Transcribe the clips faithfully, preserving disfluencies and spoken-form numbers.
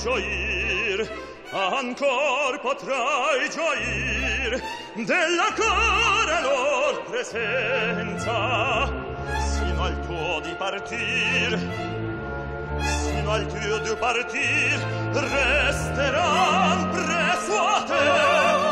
gioir, ancor potrai gioir della cara lor presenza, sino al tuo dipartir, sino al tuo dipartir resteran presso a te.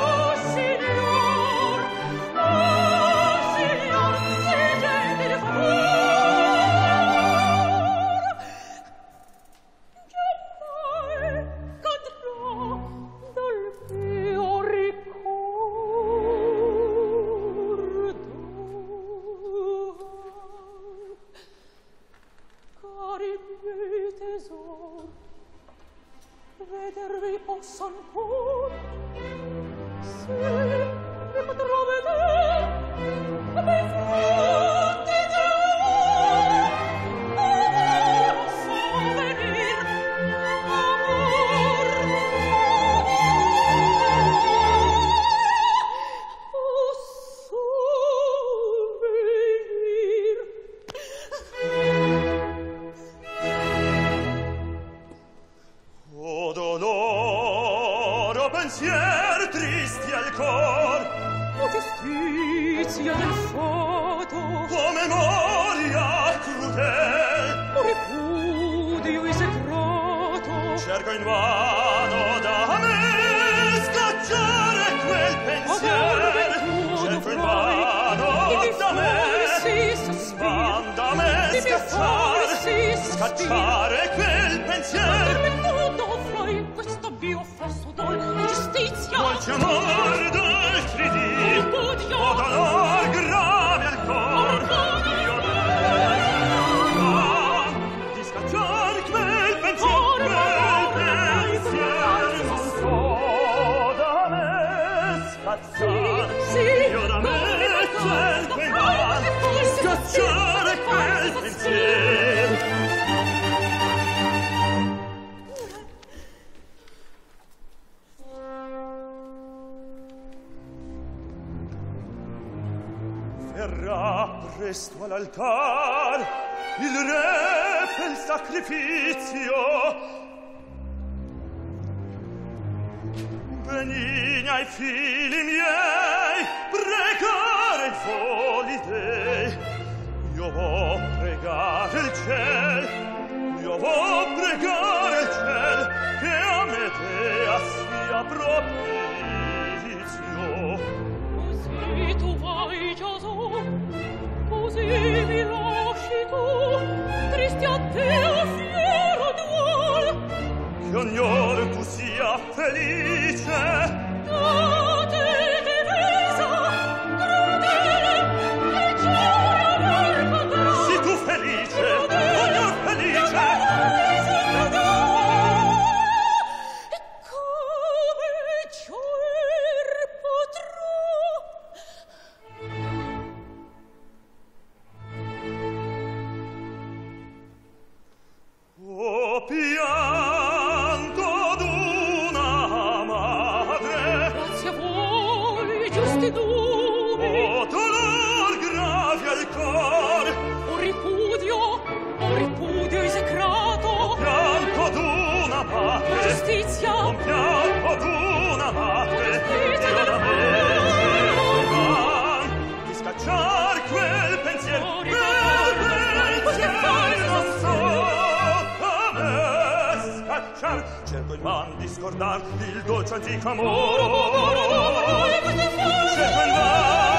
Vedervi posso ancor, se mi potrò vedere, bei frutti d'amor, amor posso venir, amor posso venir. O dolor, o pensier tristi al cor, O giustizia del fato, o memoria crudel, O ripudio esecrato, cerco invano da me scacciare quel pensier, cerco invano da me, van da me scacciare, scacciare quel pensier. Questo mio falso dol di giustizia, Dolce amor d'altri dì, o dolor grave al cor, io vedo di scacciar quel pensier, quel pensier non so da me scacciar, io da me cerco invano scacciare quel pensier. Verrà presto all'altar il re pel sacrificio, benigni ai figli miei pregare i voli dei. Io vo pregare il ciel, io vo pregare il ciel che a Medea sia propizio. così tu vai Giasò, così mi lasci tu, tristi a te o fiero duol, che ognor tu sia felice, da te divisa, crudele, che giura amor potrà. sii tu felice, ognor felice. O pianto d'una madre, Grazie a voi, giusti dumi, o dolor grave al cor, o ripudio, o ripudio esecrato, pianto d'una madre, giustizia, un pianto d'una madre, giustizia io da del me cuore. van di scacciar quel pensier, Fuori quel da queste pensier false non so sospiri. a me scacciar, cerco in van di scordar il dolce antico amor, Ora, ora, ora, ora, queste false cerco in van